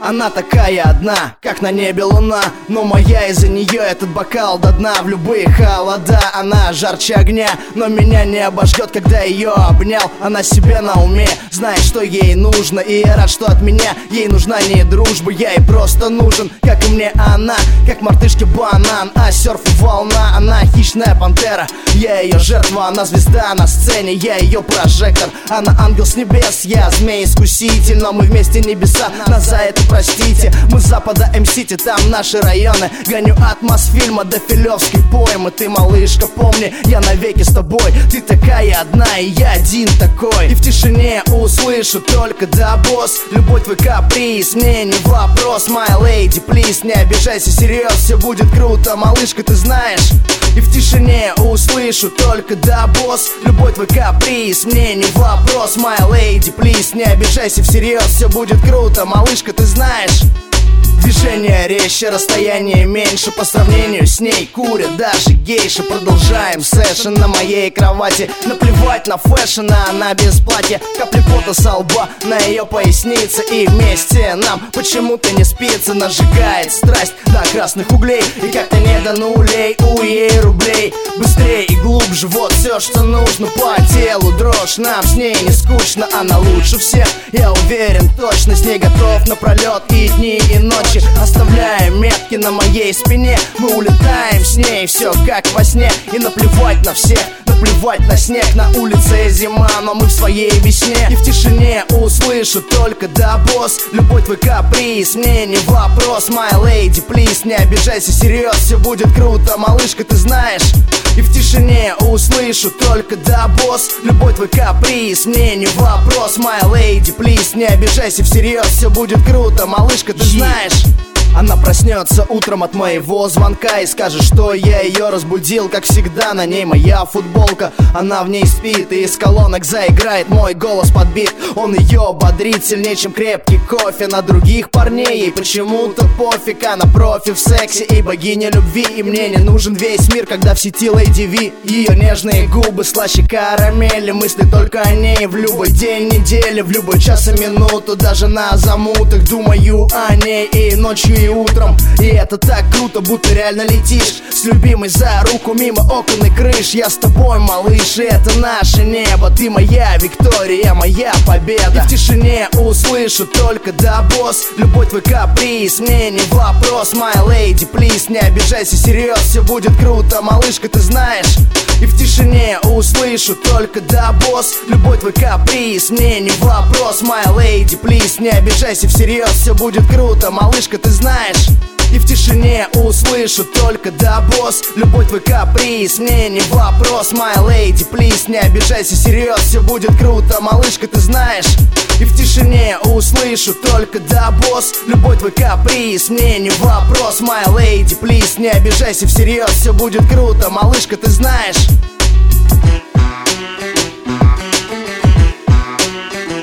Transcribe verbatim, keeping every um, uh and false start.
Она такая одна, как на небе луна, но моя из-за нее этот бокал до дна. В любые холода она жарче огня, но меня не обожжет, когда ее обнял. Она себе на уме, знает, что ей нужно, и я рад, что от меня ей нужна не дружба. Я ей просто нужен, как и мне она, как мартышке банан, а серф волна. Она хищная пантера, я ее жертва, она звезда на сцене, я ее прожектор. Она ангел с небес, я змей-искуситель, но мы вместе небеса, нас за это простите. Мы с запада М-Сити, там наши районы. Гоню от Мосфильма до Филевской поймы. Ты, малышка, помни, я навеки с тобой. Ты такая одна, и я один такой. И в тишине услышу только да, босс. Любой твой каприз мне не вопрос. My lady, please, не обижайся, серьез, все будет круто, малышка, ты знаешь. И в тишине услышу только да, босс. Любой твой каприз мне не вопрос. My lady, please, не обижайся, всерьез, все будет круто, малышка, ты знаешь. Движение резче, расстояние меньше, по сравнению с ней курят даже гейши. Продолжаем сэшн на моей кровати. Наплевать на фэшн, она без платья. Капли пота со лба на ее пояснице. И вместе нам почему-то не спится. Нажигает страсть до красных углей, и как-то не до нулей. У ей рублей быстрее и глубже, вот все, что нужно. По телу дрожь, нам с ней не скучно. Она лучше всех, я уверен точно. С ней готов напролет и дни, и ночи. Оставляя метки на моей спине, мы улетаем с ней, все как во сне. И наплевать на всех, наплевать на снег. На улице зима, но мы в своей весне. И в тишине услышу только да, босс. Любой твой каприз мне не вопрос. My lady, please, не обижайся, серьез, все будет круто, малышка, ты знаешь. И в тишине услышу только да, босс. Любой твой каприз мне не вопрос. My lady, please, не обижайся, всерьез, все будет круто, малышка, ты знаешь. Она проснется утром от моего звонка и скажет, что я ее разбудил. Как всегда, на ней моя футболка, она в ней спит, и из колонок заиграет мой голос подбит. Он ее бодрит сильнее, чем крепкий кофе. На других парней ей почему-то пофиг. Она профи в сексе и богиня любви. И мне не нужен весь мир, когда в сети Леди Ви. Ее нежные губы слаще карамели. Мысли только о ней в любой день недели, в любой час и минуту. Даже на замутах думаю о ней и ночью, и утром. И это так круто, будто реально летишь с любимой за руку мимо окон и крыш. Я с тобой, малыш, и это наше небо. Ты моя Виктория, моя победа. И в тишине услышу только да, босс. Любой твой каприз мне не вопрос. My lady, please, не обижайся, серьез, все будет круто, малышка, ты знаешь. И в тишине услышу только да, босс. Любой твой каприз мне не вопрос. My lady, please, не обижайся, всерьез, все будет круто, малышка, ты знаешь. И в тишине услышу только да, босс. Любой твой каприз мне не вопрос. My lady, please, не обижайся, серьез, все будет круто, малышка, ты знаешь. И в тишине услышу только да, босс. Любой твой каприз мне не вопрос. My lady, please, не обижайся, всерьез, все будет круто, малышка, ты знаешь.